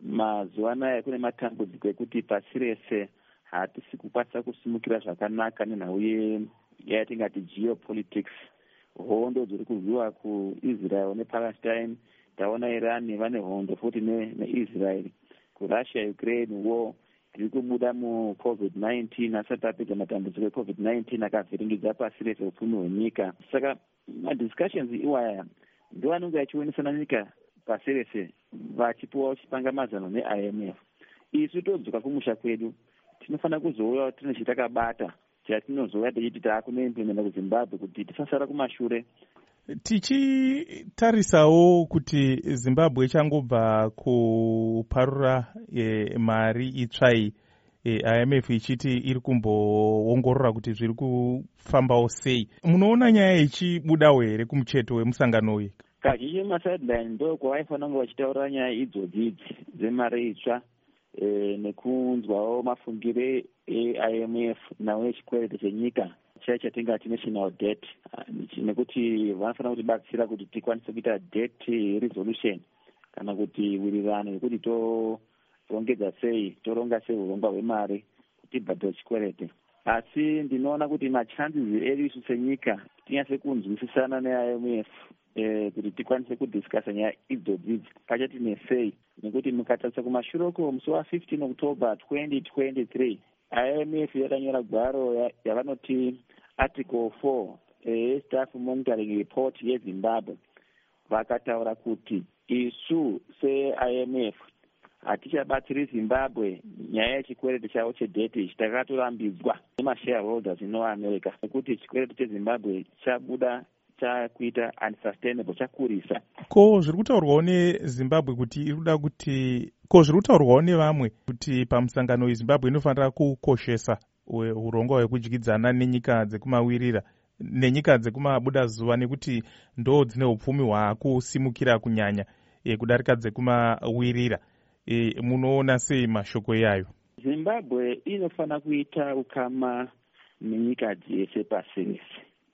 mazuva anaya kune matambudziko ekuti pasi rese hatisi kukwanisa kusimukira zvakanaka nenhau yatingati geopolitics. Hondo dziri kurwiwa kuIsrael nePalestine. Taona Iran vane hondo futi neIsrael. KuRussia Ukraine war tiri kubuda muCovid-19 asati tapedza matambudziko eCovid-19 akavhiringidza pasi rese upfumi hwenyika. Saka madiscussions iwaya ndo anenge achionesana nyika pasi rese vachipiwa chipangamazano neIMF. Isu todzoka kumusha kwedu tinofanira kuzouya tine chitakabata chatinozouya tichiti taakunoimplementa kuZimbabwe kuti tisasara kumashure. Tichitarisawo kuti Zimbabwe changobva kuparura mari itsvai, IMF ichiti iri kumboongorora kuti zviri kufambawo sei. Munoona nyaya ichibudawo here kumucheto wemusangano uyu? Kazhinji masideline ndo kwavaifanira kunge vachitaura nyaya idzodzi dzemari itsva nekunzwawo mafungire eIMF nawo echikwereti chenyika chatingati national debt, nekuti vanofanira kutibatsira kuti tikwanise kuita debt resolution kana kuti wirirano yekuti torongedza sei, toronga sei urongwa hwemari kuti tibhadhare chikwereti. Asi ndinoona kuti machances edu isu senyika tinyase kunzwisisana neIMF kuti tikwanise kudiscussa nyaya idzodzidzi pachatine sei, nekuti mukatarisa kumashure uko musi wa15 October 2023 IMF yakanyora gwaro yavanoti Article 4 Staff Monitoring Report yeZimbabwe. Vakataura kuti isu seIMF hatichabatsiri Zimbabwe nyaya yechikwereti chavo chedebti chitakarambidzwa nemashareholders inoAmerica, nekuti chikwereti cheZimbabwe chabuda chakuita unsustainable, chakurisa. Ko zviri kutaurwawo neZimbabwe kuti iri kuda kuti zviri kutaurwawo nevamwe kuti pamusangano weZimbabwe inofanira kukoshesa urongwa hwekudyidzana nenyika dzekumawirira nenyika dzekumabuda zuva, nekuti ndo dzine upfumi hwakusimukira kunyanya kudarika dzekumawirira. Munoona sei mashoko yayo? Zimbabwe inofanira kuita ukama nenyika dzese pasi rese.